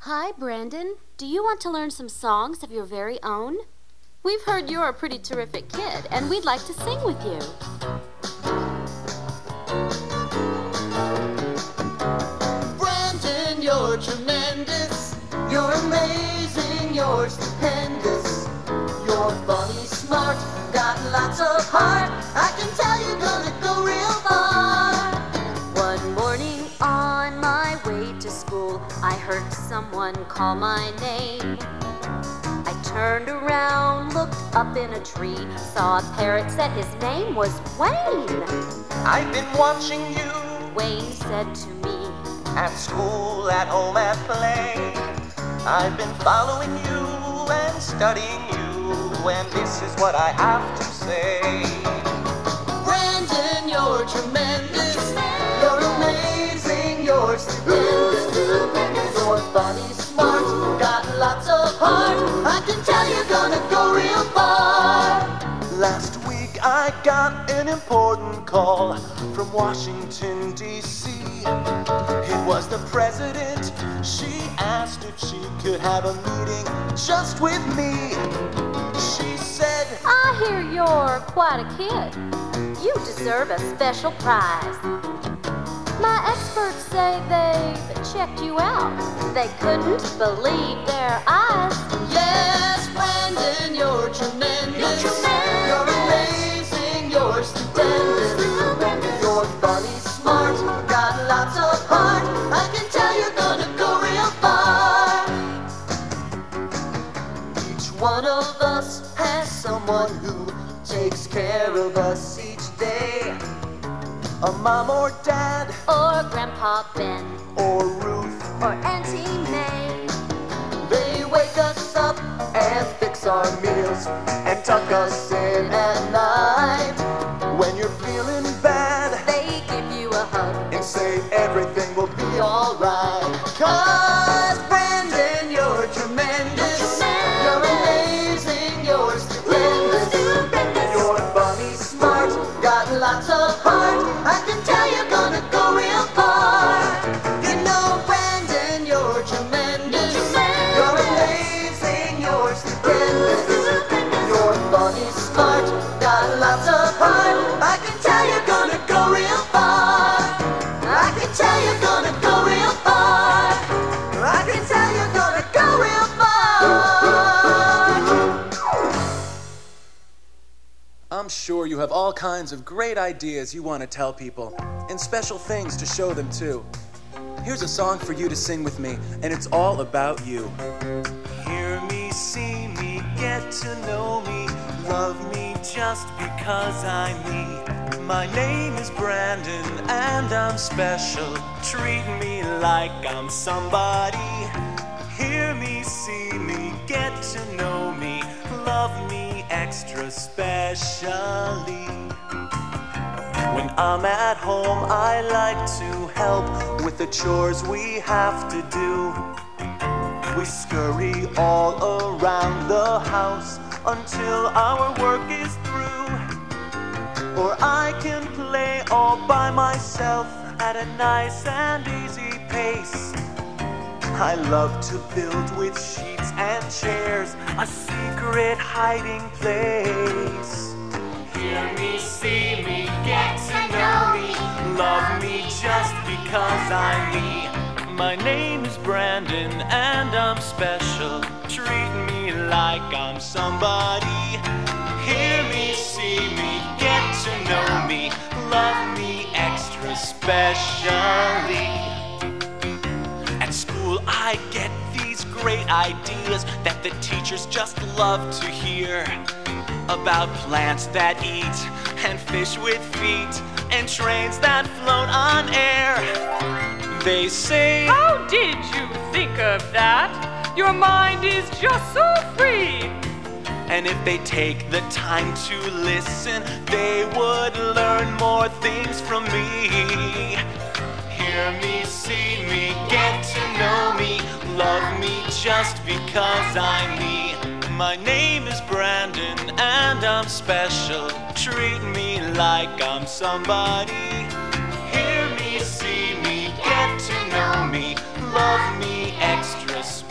Hi, Brandon. Do you want to learn some songs of your very own? We've heard you're a pretty terrific kid, and we'd like to sing with you. Brandon, you're tremendous. You're amazing. You're stupendous. You're funny, smart, got lots of heart. I can tell you're gonna go real far. One morning on my way to school, I heard someone call my name. I turned around, looked up in a tree, saw a parrot, said his name was Wayne. I've been watching you Wayne said to me, at school, at home, at play. I've been following you and studying you, and this is what I have to say. Brandon, you're tremendous. You're amazing. You're stupendous. You're funny, smart, got lots of heart. I can tell you're gonna go real far. Last week I got an important call from Washington, D.C. It was the president. She asked if she could have a meeting just with me. She said, I hear you're quite a kid. You deserve a special prize. My experts say they've checked you out. They couldn't believe their eyes. yes, Brandon, you're tremendous. You're amazing. You're stupendous. You're funny, smart, got lots of heart. I can tell you're gonna go real far. Each one of us has someone who takes care of us each day. a mom or dad, Or Grandpa Ben, or Ruth, or Auntie May. They wake us up and fix our meals and tuck us in at night. when you're feeling bad, They give you a hug. and say everything will be Alright, 'cause Brandon, you're tremendous. You're amazing, you're stupendous. You're funny, smart, got lots of heart. I can tell you're gonna go real far. You know, Brandon, you're tremendous. You're amazing, you're stupendous. You're funny, smart, got lots of heart. I can tell you're gonna go real far. I can tell you're gonna go real far. I can tell you're gonna go real far. I'm sure you have all kinds of great ideas you want to tell people, and special things to show them too. Here's a song for you to sing with me, and it's all about you. Hear me, see me, get to know me, love me just because I'm me. My name is Brandon, and I'm special. Treat me like I'm somebody. Hear me, see me, get to know me, love me extra specially. When I'm at home, I like to help with the chores we have to do. We scurry all around the house until our work is through. Or I can play all by myself at a nice and easy pace. I love to build with sheets and chairs, a secret hiding place. Hear me, see me, get to know me, love me just because I'm me. My name is Brandon and I'm special. Treat me like I'm somebody. Hear me, see me, get to know me, love me extra specially. At school I get these great ideas that the teachers just love to hear. About plants that eat, and fish with feet, and trains that float on air. They say, How did you think of that? Your mind is just so free. and if they take the time to listen, they would learn more things from me. Hear me, see me, get to know me, love me just because I'm me. My name is Brandon and I'm special. Treat me like I'm somebody. Hear me, see me, get to know me, love me extra special.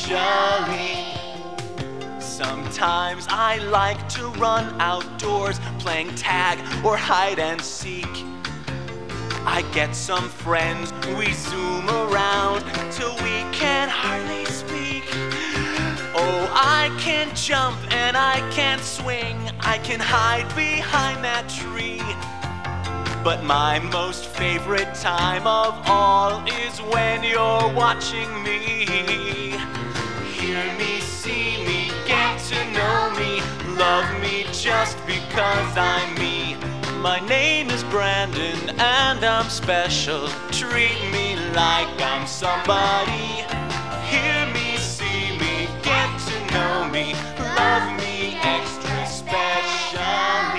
especially. Sometimes I like to run outdoors, playing tag or hide and seek. I get some friends, we zoom around till we can hardly speak. Oh, I can jump and I can swing, I can hide behind that tree. But my most favorite time of all is when you're watching me. Hear me, see me, get to know me, love me just because I'm me. My name is Brandon and I'm special. Treat me like I'm somebody. Hear me, see me, get to know me, love me extra specially.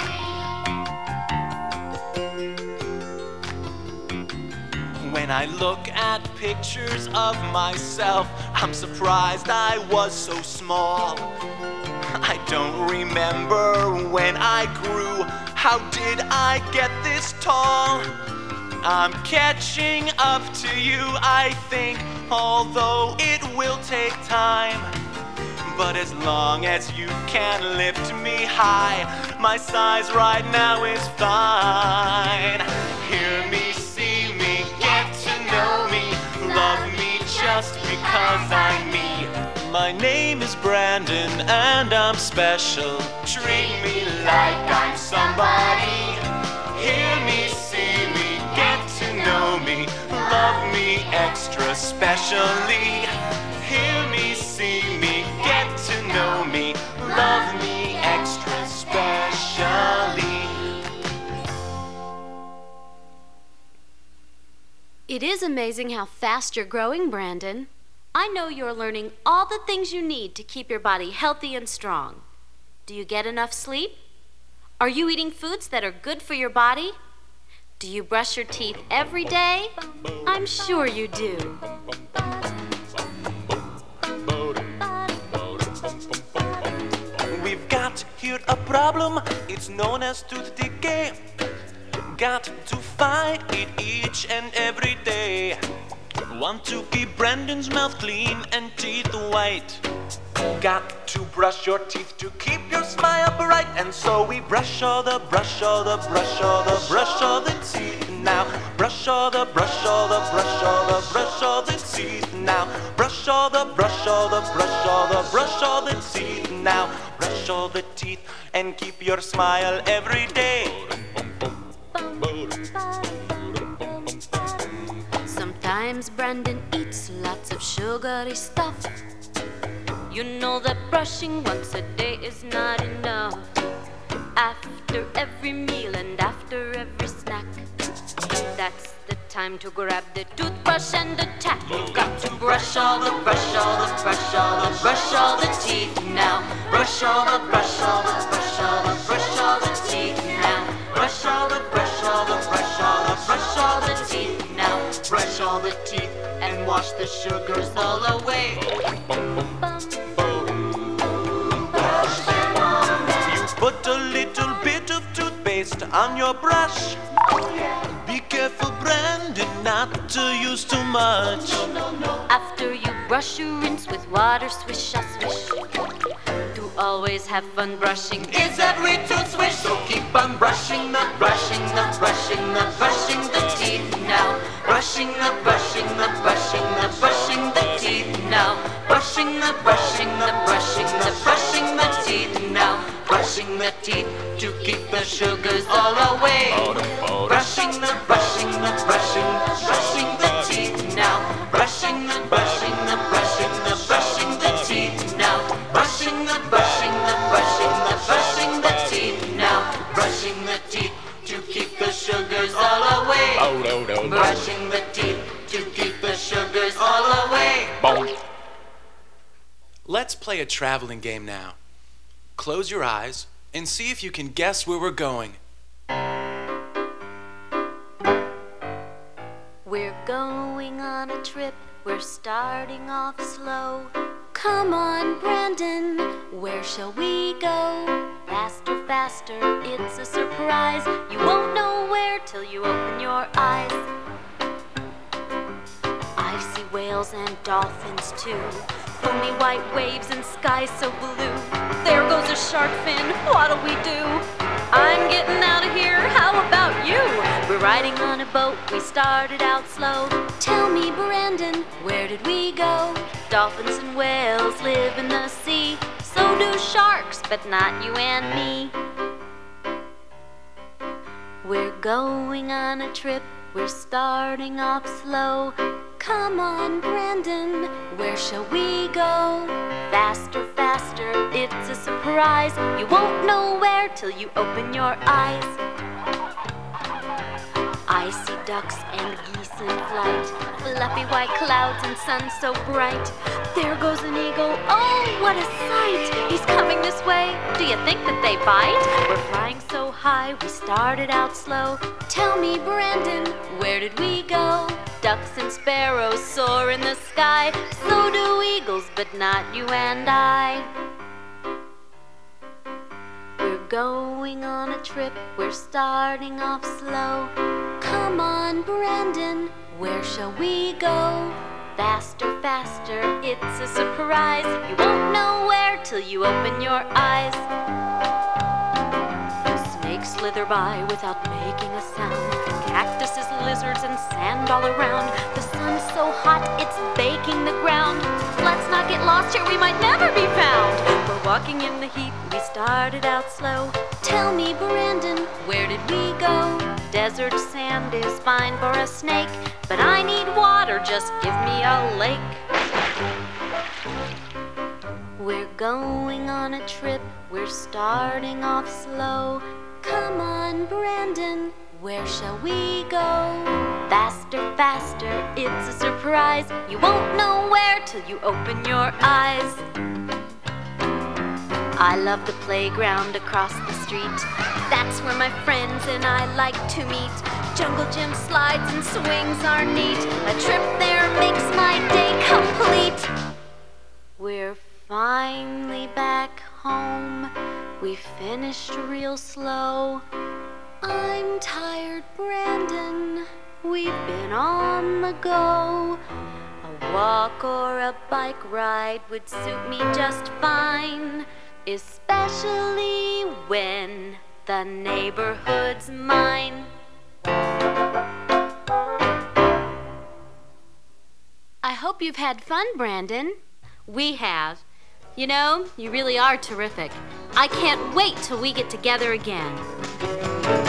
When I look at pictures of myself, I'm surprised I was so small. I don't remember when I grew. How did I get this tall? I'm catching up to you, I think, although it will take time. But as long as you can lift me high, my size right now is fine. Hear me, see me, get to know me, love me just because I'm me. My name is Brandon and I'm special. Treat me like I'm somebody. Hear me, see me, get to know me, love me extra specially. Hear me, see me, get to know me, love me extra specially. It is amazing how fast you're growing, Brandon. I know you're learning all the things you need to keep your body healthy and strong. Do you get enough sleep? Are you eating foods that are good for your body? Do you brush your teeth every day? I'm sure you do. We've got here a problem, it's known as tooth decay. Got to fight it each and every day. Want to keep Brandon's mouth clean and teeth white. Got to brush your teeth to keep your smile bright. And so we brush all the teeth now. Brush all the teeth now. Brush all the teeth now. Brush all the teeth and keep your smile every day. Sometimes Brandon eats lots of sugary stuff. You know that brushing once a day is not enough. After every meal and after every snack, that's the time to grab the toothbrush and the tack. You've got to brush all the teeth now. Brush all the teeth now. Brush all the teeth now. Brush all the teeth and wash the sugars all away. You put a little bit of toothpaste on your brush. Be careful, Brandon, not to use too much. After you brush, you rinse with water, swish a swish. To always have fun brushing is every tooth swish. So keep on brushing the teeth now. Brushing the teeth now. Brushing the teeth now. Brushing the teeth to keep the sugars all away. Brushing the teeth now. Brushing the teeth now. Brushing the teeth now. Brushing the teeth to keep the sugars all away. Brushing the teeth to keep the sugars all away. Let's play a traveling game now. Close your eyes and see if you can guess where we're going. We're going on a trip, we're starting off slow. Come on, Brandon, where shall we go? Faster, faster, it's a surprise. You won't know where till you open your eyes. I see whales and dolphins too. Foamy white waves and skies so blue. There goes a shark fin, what'll we do? I'm getting out of here, how about you? We're riding on a boat, we started out slow. Tell me, Brandon, where did we go? Dolphins and whales live in the sea. So do sharks, but not you and me. We're going on a trip, we're starting off slow. Come on, Brandon, where shall we go? Faster, faster, it's a surprise. You won't know where till you open your eyes. I see ducks and geese in flight, fluffy white clouds and sun so bright. There goes an eagle, oh, what a sight! He's coming this way, do you think that they bite? We're flying so high, we started out slow. Tell me, Brandon, where did we go? Ducks and sparrows soar in the sky. So do eagles, but not you and I. We're going on a trip, we're starting off slow. Come on, Brandon, where shall we go? Faster, faster, it's a surprise. You won't know where till you open your eyes. Snakes slither by without making a sound. Cactuses, lizards, and sand all around. The sun's so hot, it's baking the ground. Let's not get lost here, we might never be found. We're walking in the heat, we started out slow. Tell me, Brandon, where did we go? Desert sand is fine for a snake, but I need water, just give me a lake. We're going on a trip, we're starting off slow. Come on, Brandon, where shall we go? Faster, faster, it's a surprise. You won't know where till you open your eyes. I love the playground across the street. That's where my friends and I like to meet. Jungle gym slides and swings are neat. A trip there makes my day complete. We're finally back home. We finished real slow. I'm tired, Brandon. We've been on the go. A walk or a bike ride would suit me just fine, especially when the neighborhood's mine. I hope you've had fun, Brandon. We have. You know, you really are terrific. I can't wait till we get together again.